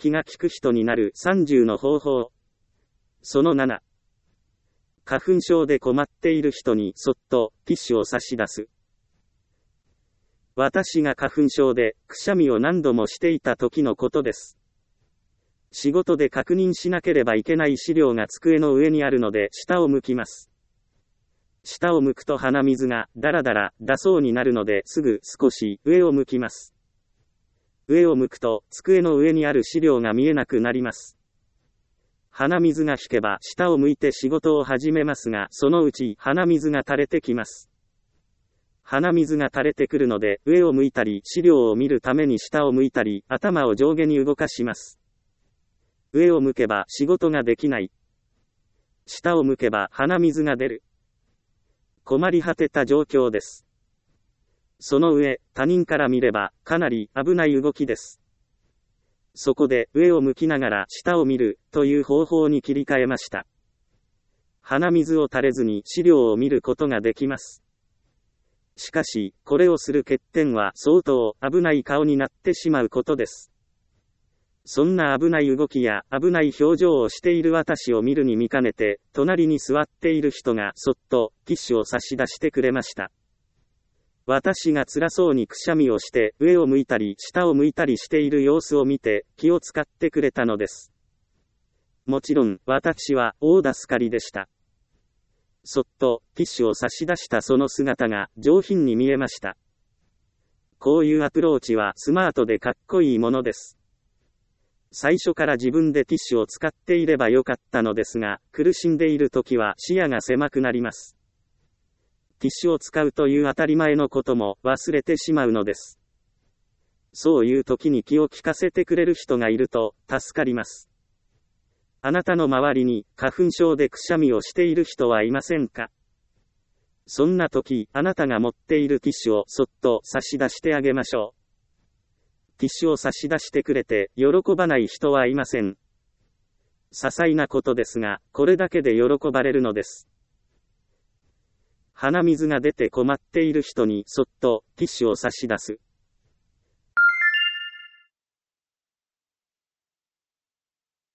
気が利く人になる30の方法。その7。花粉症で困っている人にそっとティッシュを差し出す。私が花粉症でくしゃみを何度もしていた時のことです。仕事で確認しなければいけない資料が机の上にあるので下を向きます。下を向くと鼻水がだらだら出そうになるのですぐ少し上を向きます。上を向くと机の上にある資料が見えなくなります。鼻水が引けば下を向いて仕事を始めますが、そのうち鼻水が垂れてきます。鼻水が垂れてくるので上を向いたり資料を見るために下を向いたり頭を上下に動かします。上を向けば仕事ができない。下を向けば鼻水が出る。困り果てた状況です。その上、他人から見ればかなり危ない動きです。そこで上を向きながら下を見るという方法に切り替えました。鼻水を垂れずに資料を見ることができます。しかし、これをする欠点は相当危ない顔になってしまうことです。そんな危ない動きや危ない表情をしている私を見るに見かねて、隣に座っている人がそっとティッシュを差し出してくれました。私が辛そうにくしゃみをして上を向いたり下を向いたりしている様子を見て気を使ってくれたのです。もちろん私は大助かりでした。そっとティッシュを差し出したその姿が上品に見えました。こういうアプローチはスマートでかっこいいものです。最初から自分でティッシュを使っていればよかったのですが、苦しんでいる時は視野が狭くなります。ティッシュを使うという当たり前のことも忘れてしまうのです。そういう時に気を利かせてくれる人がいると助かります。あなたの周りに花粉症でくしゃみをしている人はいませんか？そんな時、あなたが持っているティッシュをそっと差し出してあげましょう。ティッシュを差し出してくれて喜ばない人はいません。些細なことですが、これだけで喜ばれるのです。鼻水が出て困っている人にそっとティッシュを差し出す。